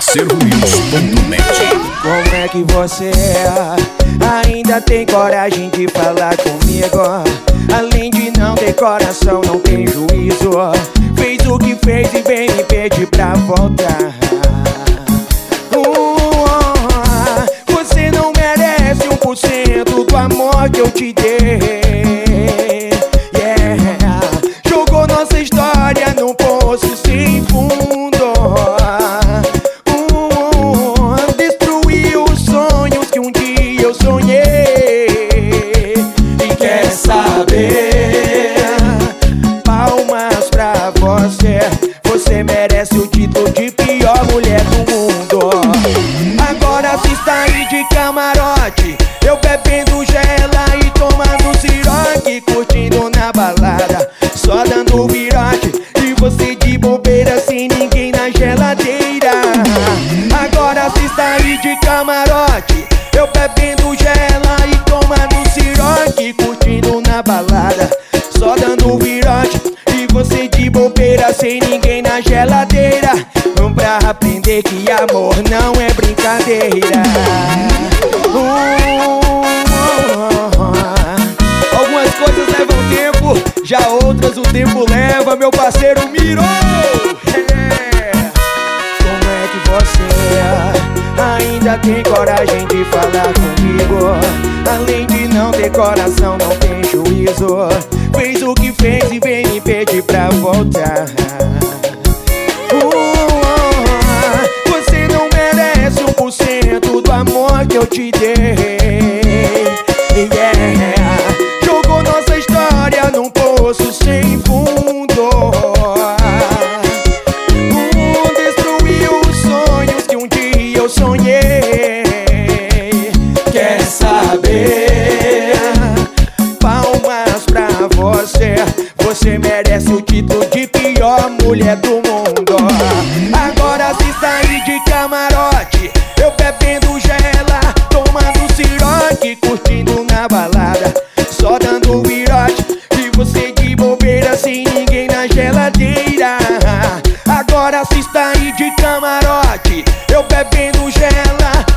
parceironews.net. Como é que você ainda tem coragem de falar comigo? Além de não ter coração, não tem juízo. Fez o que fez e vem me pedir pra voltar. Você não merece 1% do amor que eu te dei. Jogou nossa história num poço sem fundo. Destruiu os sonhos que um dia eu sonhei. E quer saber? Palmas pra você. Você merece o título de pior mulher do mundo. Agora se está aí de camarote, eu bebendo gela e tomando siroque, curtindo na balada, só dando virote. E você de bobeira sem ninguém na geladeira. Agora se está aí de camarote, eu bebendo gela e tomando siroque, curtindo na balada, só dando virote. E você de bobeira sem ninguém na geladeira. Pra aprender que amor não é brincadeira. Algumas coisas levam tempo, já outras o tempo leva, meu parceiro Miro. Como é que você ainda tem coragem de falar comigo? Além de não ter coração, não tem juízo. Fez o que fez e vem me pedir pra voltar. Você não merece 1% do amor que eu te dei. Jogou nossa história num poço sem fundo. Destruiu os sonhos que um dia eu sonhei. Quer saber? Palmas pra você. Você merece o título de pior mulher do mundo. Agora se sair de camarote, eu bebendo gela, tomando siroque, curtindo na balada, só dando virote. E você de bobeira sem ninguém na geladeira. Agora se sair de camarote, eu bebendo gela,